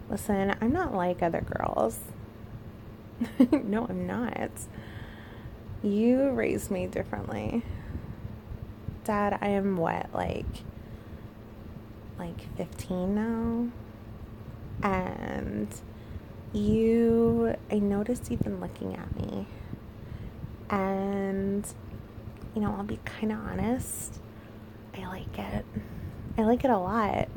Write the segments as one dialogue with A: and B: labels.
A: Listen, I'm not like other girls. No, I'm not. You raised me differently. Dad, I am what, like 15 now? And I noticed you've been looking at me. And, I'll be kind of honest. I like it. I like it a lot.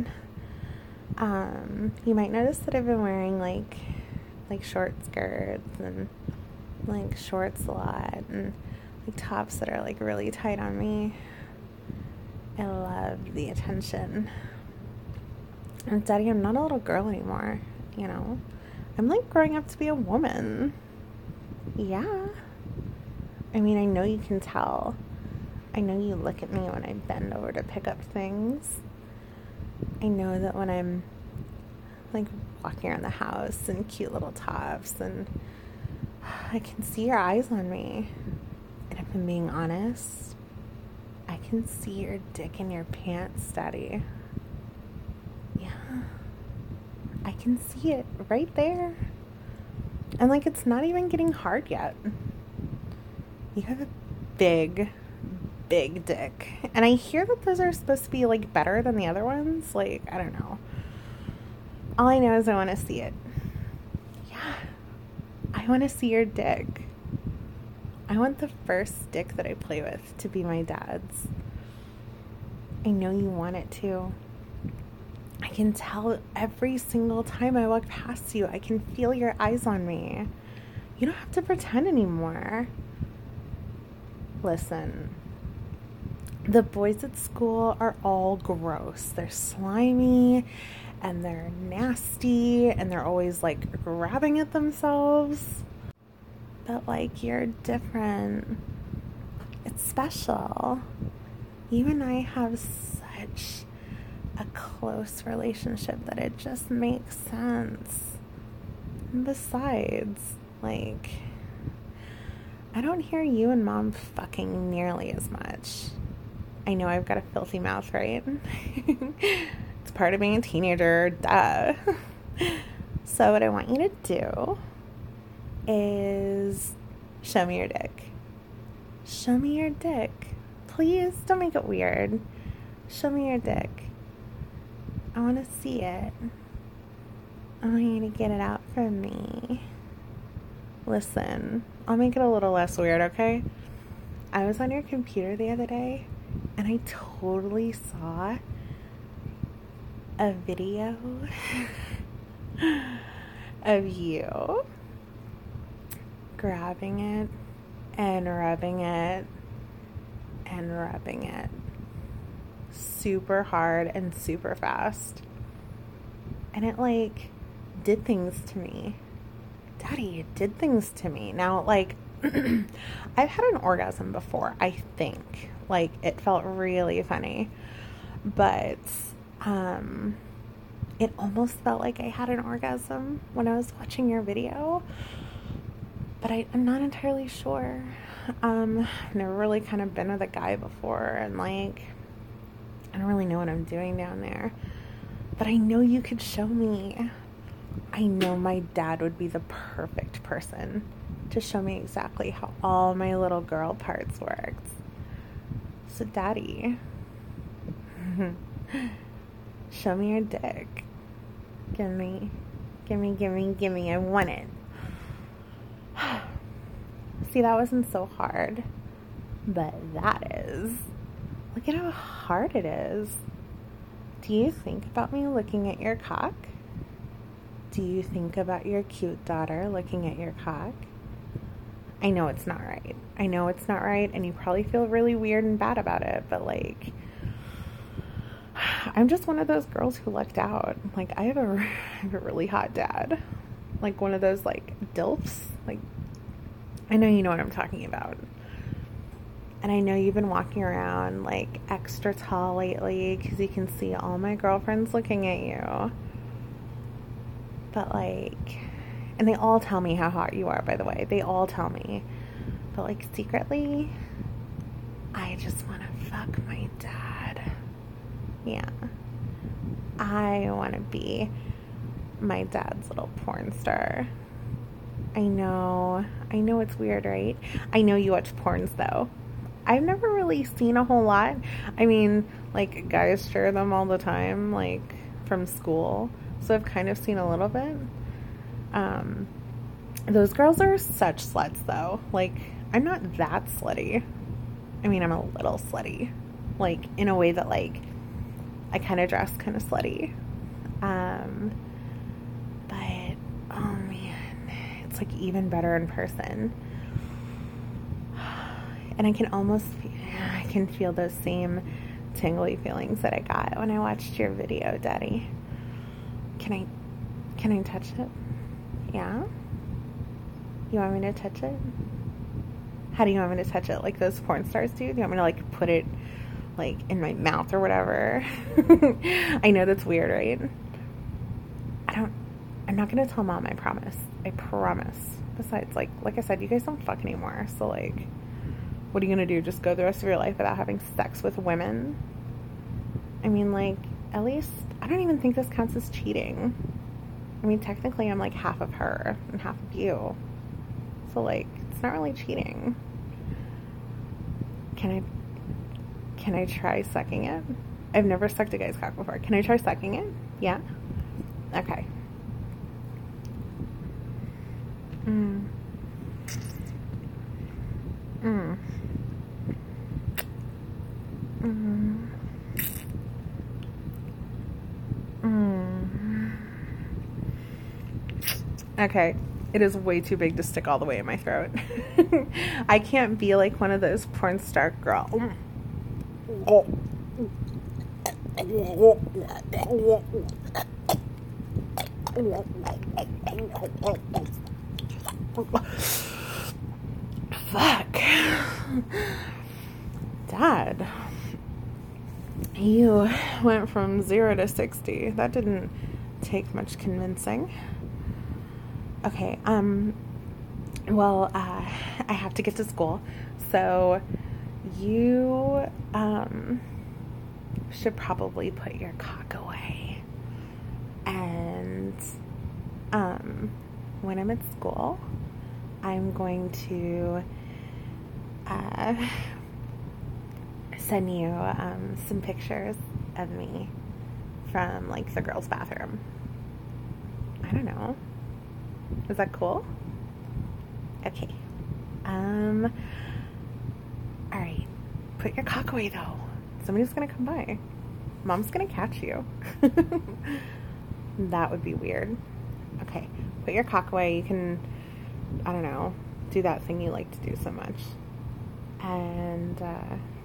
A: You might notice that I've been wearing like short skirts and like shorts a lot and like tops that are like really tight on me. I love the attention. And Daddy, I'm not a little girl anymore, I'm like growing up to be a woman. Yeah. I mean, I know you can tell. I know you look at me when I bend over to pick up things. I know that when I'm like walking around the house in cute little tops, and I can see your eyes on me. And if I'm being honest, I can see your dick in your pants, Daddy. Yeah. I can see it right there. And like, it's not even getting hard yet. You have a big dick. And I hear that those are supposed to be like better than the other ones. Like, I don't know. All I know is I want to see it. Yeah. I want to see your dick. I want the first dick that I play with to be my dad's. I know you want it too. I can tell every single time I walk past you. I can feel your eyes on me. You don't have to pretend anymore. Listen. The boys at school are all gross. They're slimy and they're nasty and they're always like grabbing at themselves. But like, you're different. It's special. You and I have such a close relationship that it just makes sense. And besides, like, I don't hear you and Mom fucking nearly as much. I know I've got a filthy mouth, right? It's part of being a teenager, duh. So what I want you to do is show me your dick. Show me your dick. Please don't make it weird. Show me your dick. I want to see it. I want you to get it out for me. Listen, I'll make it a little less weird, okay? I was on your computer the other day and I totally saw a video of you grabbing it and rubbing it and rubbing it super hard and super fast. And it like did things to me. Daddy, it did things to me. Now, like, I've had an orgasm before, I think. Like, it felt really funny. But it almost felt like I had an orgasm when I was watching your video. But I'm not entirely sure. I've never really kind of been with a guy before. And, like, I don't really know what I'm doing down there. But I know you could show me. I know my dad would be the perfect person to show me exactly how all my little girl parts worked. So, Daddy, show me your dick. Gimme. I want it. See, that wasn't so hard. But that is. Look at how hard it is. Do you think about me looking at your cock? Do you think about your cute daughter looking at your cock? I know it's not right. And you probably feel really weird and bad about it. But, like, I'm just one of those girls who lucked out. Like, I have a really hot dad. Like, one of those, like, DILFs. Like, I know you know what I'm talking about. And I know you've been walking around, like, extra tall lately because you can see all my girlfriends looking at you. But, like, and they all tell me how hot you are, by the way. They all tell me. But, like, secretly, I just want to fuck my dad. Yeah. I want to be my dad's little porn star. I know it's weird, right? I know you watch porns though. I've never really seen a whole lot. I mean, like, guys share them all the time, like, from school. So I've kind of seen a little bit. Those girls are such sluts, though. Like, I'm not that slutty. I mean, I'm a little slutty. Like, in a way that, like, I kind of dress kind of slutty. But, oh, man. It's, like, even better in person. And I can feel those same tingly feelings that I got when I watched your video, Daddy. Can I touch it? Yeah? You want me to touch it? How do you want me to touch it? Like those porn stars do? Do you want me to, like, put it, like, in my mouth or whatever? I know that's weird, right? I'm not gonna tell Mom, I promise. I promise. Besides, like I said, you guys don't fuck anymore, so, like, what are you gonna do? Just go the rest of your life without having sex with women? I mean, like, at least, I don't even think this counts as cheating. I mean, technically, I'm, like, half of her and half of you. So, like, it's not really cheating. Can I try sucking it? I've never sucked a guy's cock before. Can I try sucking it? Yeah? Okay. Okay, it is way too big to stick all the way in my throat. I can't be like one of those porn star girls. Fuck. Dad, you went from 0 to 60. That didn't take much convincing. Okay, well, I have to get to school, so you, should probably put your cock away, and, when I'm at school, I'm going to, send you, some pictures of me from, like, the girls' bathroom. I don't know. Is that cool? Okay. Alright. Put your cock away, though. Somebody's gonna come by. Mom's gonna catch you. That would be weird. Okay. Put your cock away. You can, I don't know, do that thing you like to do so much. And,